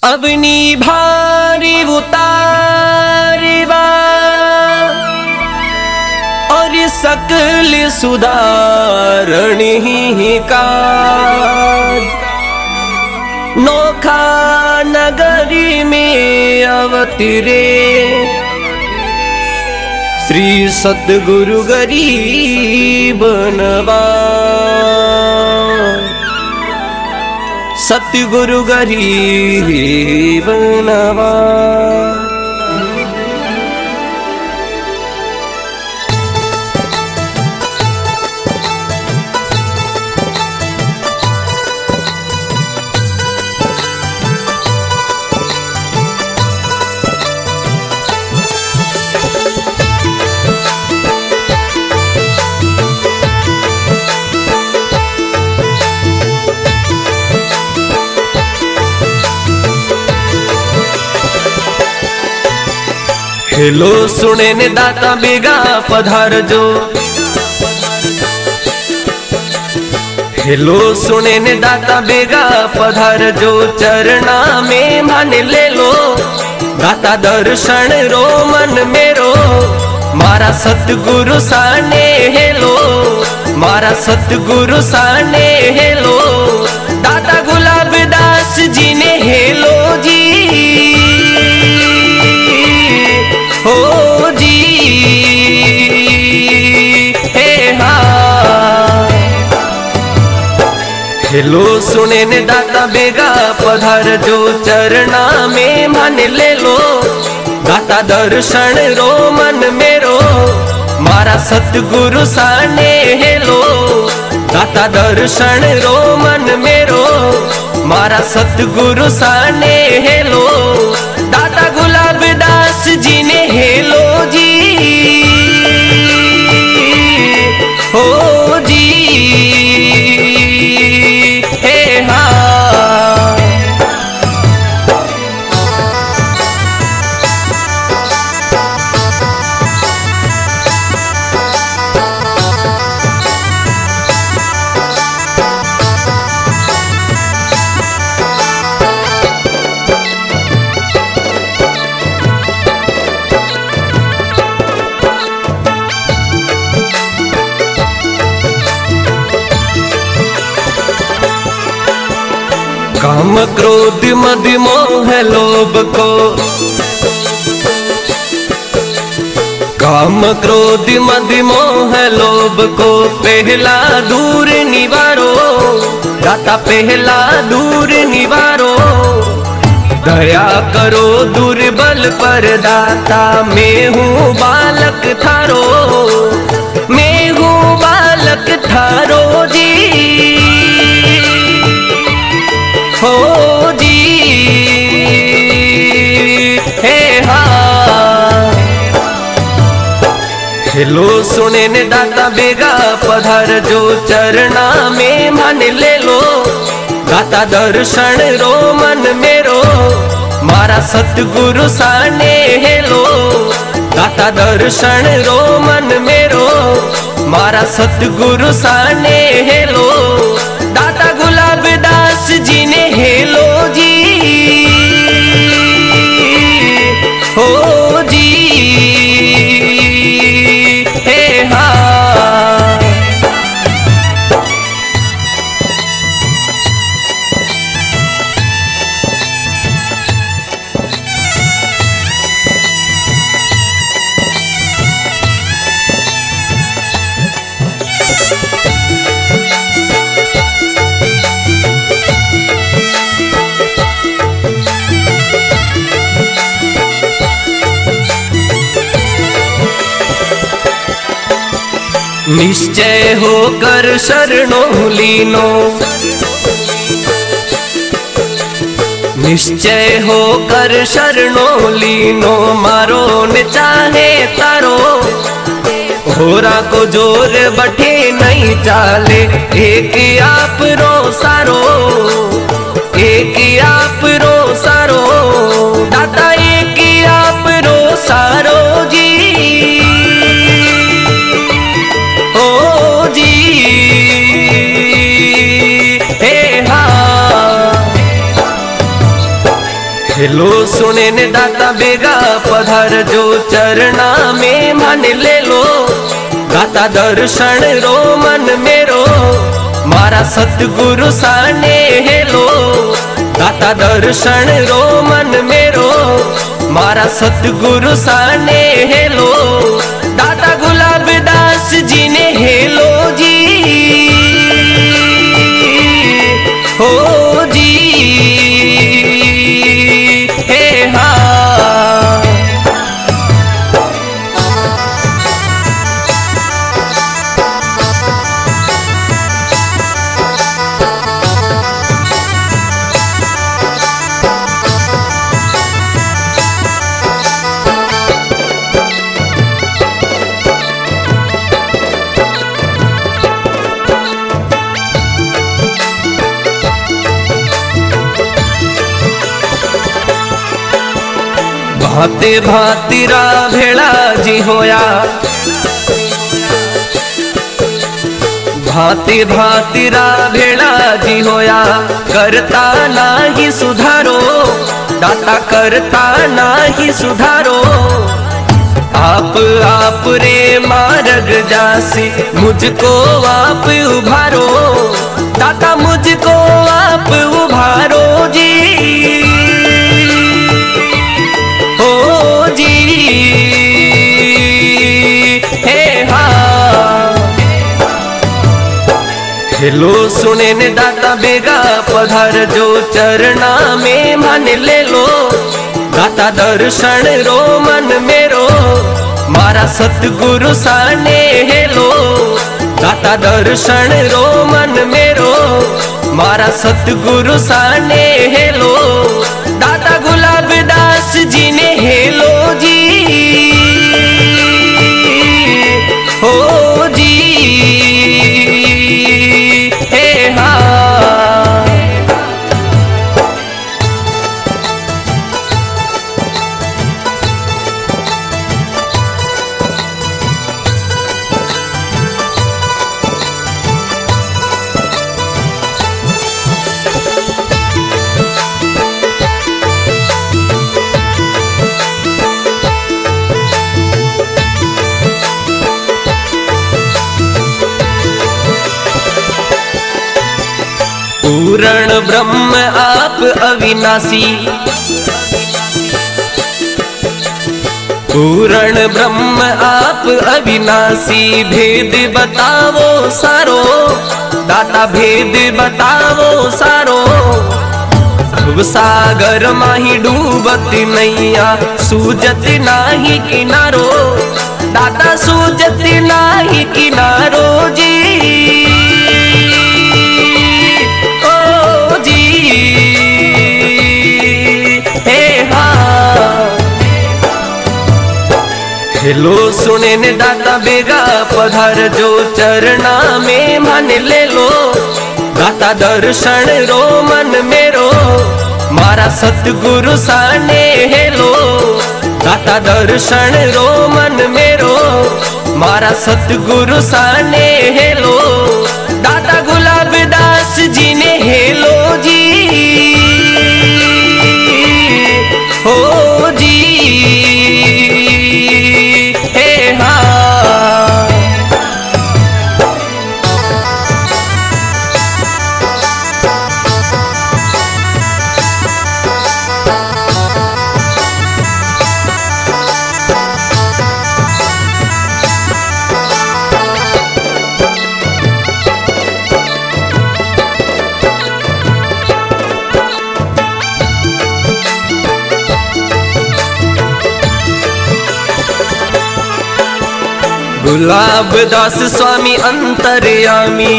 अवनी भारी उतारिबा और सकल सुधारण ही काज। नोखा नगरी में अवतरे श्री सतगुरु गरीब नवाज। सतगुरु गरीब नवाज। हेलो सुने ने दाता बेगा पधार जो। हेलो सुने ने दाता बेगा पधार जो। चरना में मान ले लो दाता दर्शन रो मन मेरो। मारा सतगुरु साने हेलो, मारा सतगुरु साने हेलो। दाता गुलाब दास जी ने हेलो जी हो जी हे हाँ। हेलो सुने ने दाता बेगा पधार जो। चरना में मान ले लो दाता दर्शन रो मन मेरो। मारा सतगुरु साने हेलो, दाता दर्शन रो मन मेरो। मारा सतगुरु साने हेलो। दाता गुलाब दास जी ने हेलो जी हो जी हे हाँ। काम क्रोध मद मोह लोभ को, काम क्रोध मद मोह लोभ को पहला दूर निवारो। दाता पहला दूर निवारो। दया करो दुर्बल पर दाता। मैं हूँ बालक थारो, मैं हूँ बालक थारो जी हो जी हे हाँ। हेलो सुने ने दाता बेगा पधार जो। चरना में मान ले लो दाता दर्शन रो मन मेरो। मारा सतगुरु साने हेलो, दाता दर्शन रो मन मेरो। मारा सतगुरु साने हेलो। दाता गुलाब दास जी ने हेलो जी हो जी हे हाँ। निश्चय होकर शरणों लीनो, निश्चय होकर शरणों लीनो। मारो न चाहे तारो होरा को जोर बठे नहीं चाले। एक आप रो सारो, एक आप रो सारो। दाता एक आप रो सारो जी ओ जी हे हाँ। हेलो सुने ने दाता बेगा पधार जो चरना में मान ले लो। दाता दर्शन रो मन मेरो मारा सतगुरु साने हेलो। दाता दर्शन रो मन मेरो मारा सतगुरु साने हेलो। दाता गुलाब दास जी ने हेलो जी हो जी हे हाँ। भाते भातीरा भेड़ा जी होया। भाते भातीरा भेड़ा जी होया करता नाही सुधारो। दाता करता नाही सुधारो। आप रे मार्ग जासी मुझको आप उभारो। दाता मुझको आप उभारो जी हे हाँ। हेलो सुने ने दाता बेगा पधार जो चरना में मान ले लो। दाता दर्शन रो मन मेरो मारा सतगुरु साने हेलो। दाता दर्शन रो मन मेरो मारा सतगुरु साने हेलो। दाता गुलाब दास जी ने हेलो जी हो जी हे हाँ। पूर्ण ब्रह्म आप अविनाशी। पूर्ण ब्रह्म आप अविनाशी भेद बतावो सारो। दाता भेद बतावो सारो। सागर माही डूबत नैया सूजत नाही किनारो। दाता सूजत नाही किनारो जी हेलो सुने ने दाता बेगा पधार जो चरना में मान ले लो। दाता दर्शन रो मन मेरो मारा सतगुरु साने हेलो। दाता दर्शन रो मन मेरो मारा सतगुरु साने हेलो। दाता गुलाब दास जी ने हेलो जी हो जी हे हाँ। गुलाब दास स्वामी अंतर्यामी।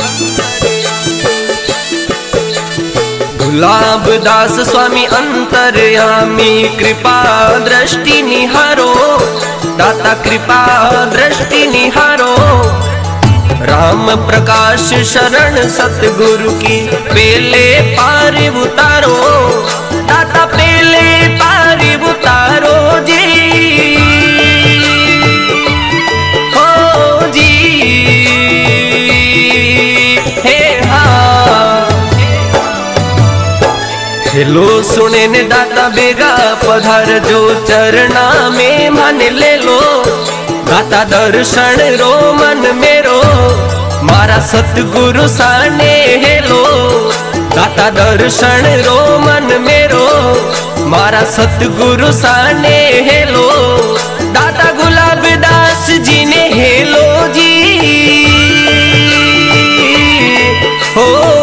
गुलाब दास स्वामी अंतर्यामी कृपा दृष्टि निहारो। दाता कृपा दृष्टि निहारो। राम प्रकाश शरण सतगुरु की पेले पार उतारो। दाता पेले पार उतारो जी हो जी हे हाँ। हेलो सुने ने दाता बेगा पधार जो चरना में मन ले लो। दाता दर्शन रो मन मेरो मारा सतगुरु साने हेलो। दाता दर्शन रो मन मेरो मारा सतगुरु साने हेलो। दाता गुलाब दास जी ने हेलो जी हो।